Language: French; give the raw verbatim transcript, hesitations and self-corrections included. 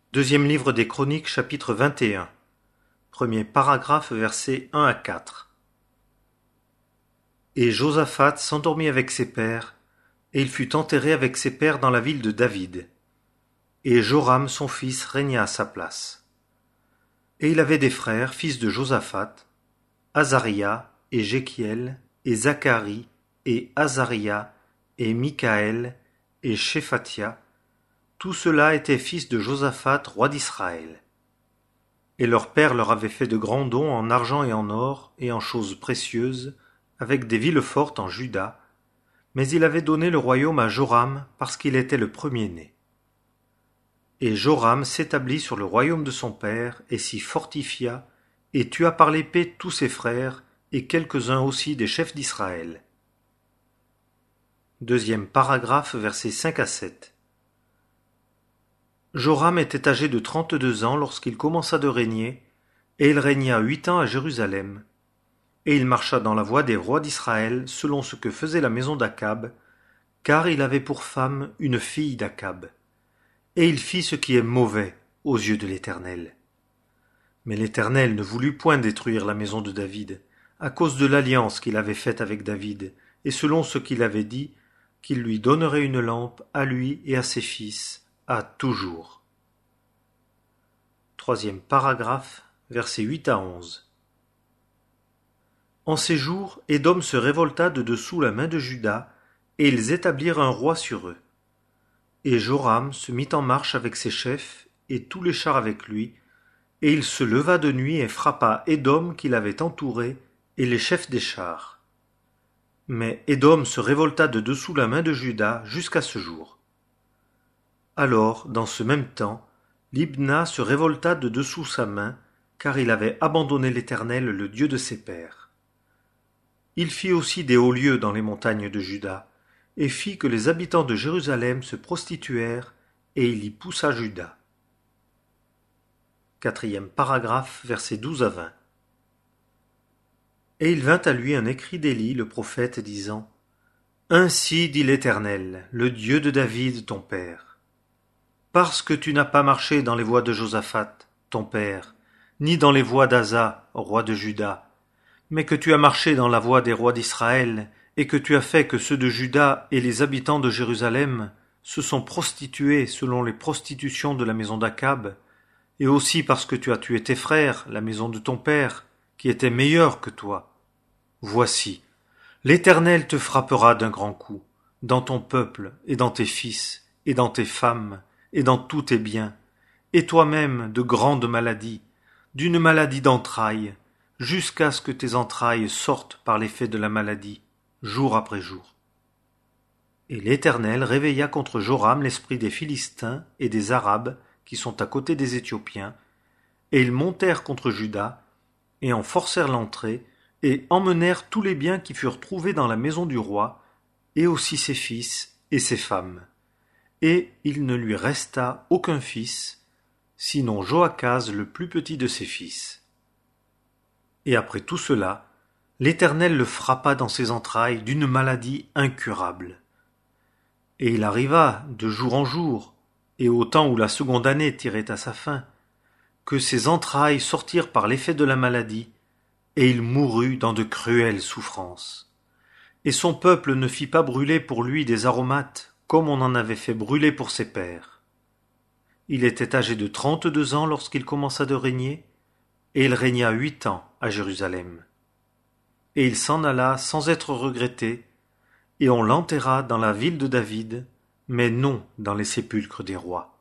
Deuxième livre des Chroniques, chapitre vingt et un. Premier paragraphe, versets un à quatre. Et Josaphat s'endormit avec ses pères, et il fut enterré avec ses pères dans la ville de David. Et Joram son fils régna à sa place. Et il avait des frères, fils de Josaphat, Azaria, et Jéchiel, et Zacharie, et Azaria, et Michaël, et Shéphatia. Tout cela étaient fils de Josaphat, roi d'Israël. Et leur père leur avait fait de grands dons en argent et en or, et en choses précieuses, avec des villes fortes en Juda, mais il avait donné le royaume à Joram, parce qu'il était le premier-né. Et Joram s'établit sur le royaume de son père, et s'y fortifia, et tua par l'épée tous ses frères, et quelques-uns aussi des chefs d'Israël. Deuxième paragraphe, versets cinq à sept. Joram était âgé de trente-deux ans lorsqu'il commença de régner, et il régna huit ans à Jérusalem. Et il marcha dans la voie des rois d'Israël, selon ce que faisait la maison d'Akab, car il avait pour femme une fille d'Akab. Et il fit ce qui est mauvais aux yeux de l'Éternel. Mais l'Éternel ne voulut point détruire la maison de David, à cause de l'alliance qu'il avait faite avec David, et selon ce qu'il avait dit, qu'il lui donnerait une lampe à lui et à ses fils, à toujours. Troisième paragraphe, versets huit à onze. En ces jours, Édom se révolta de dessous la main de Juda, et ils établirent un roi sur eux. Et Joram se mit en marche avec ses chefs, et tous les chars avec lui, et il se leva de nuit et frappa Édom qui l'avait entouré, et les chefs des chars. Mais Édom se révolta de dessous la main de Juda jusqu'à ce jour. Alors, dans ce même temps, Libna se révolta de dessous sa main, car il avait abandonné l'Éternel, le Dieu de ses pères. Il fit aussi des hauts lieux dans les montagnes de Juda, et fit que les habitants de Jérusalem se prostituèrent, et il y poussa Juda. Quatrième paragraphe, versets douze à vingt. Et il vint à lui un écrit d'Élie, le prophète, disant : Ainsi dit l'Éternel, le Dieu de David, ton père. Parce que tu n'as pas marché dans les voies de Josaphat, ton père, ni dans les voies d'Asa, roi de Juda, mais que tu as marché dans la voie des rois d'Israël, et que tu as fait que ceux de Juda et les habitants de Jérusalem se sont prostitués selon les prostitutions de la maison d'Akab, et aussi parce que tu as tué tes frères, la maison de ton père, qui était meilleure que toi. Voici, l'Éternel te frappera d'un grand coup, dans ton peuple, et dans tes fils, et dans tes femmes, et dans tous tes biens, et toi-même de grandes maladies, d'une maladie d'entrailles, jusqu'à ce que tes entrailles sortent par l'effet de la maladie, jour après jour. Et l'Éternel réveilla contre Joram l'esprit des Philistins et des Arabes qui sont à côté des Éthiopiens, et ils montèrent contre Juda, et en forcèrent l'entrée, et emmenèrent tous les biens qui furent trouvés dans la maison du roi, et aussi ses fils et ses femmes. Et il ne lui resta aucun fils, sinon Joachaz le plus petit de ses fils. Et après tout cela, l'Éternel le frappa dans ses entrailles d'une maladie incurable. Et il arriva, de jour en jour, et au temps où la seconde année tirait à sa fin, que ses entrailles sortirent par l'effet de la maladie, et il mourut dans de cruelles souffrances. Et son peuple ne fit pas brûler pour lui des aromates, comme on en avait fait brûler pour ses pères. Il était âgé de trente-deux ans lorsqu'il commença de régner, et il régna huit ans à Jérusalem. Et il s'en alla sans être regretté, et on l'enterra dans la ville de David, mais non dans les sépulcres des rois.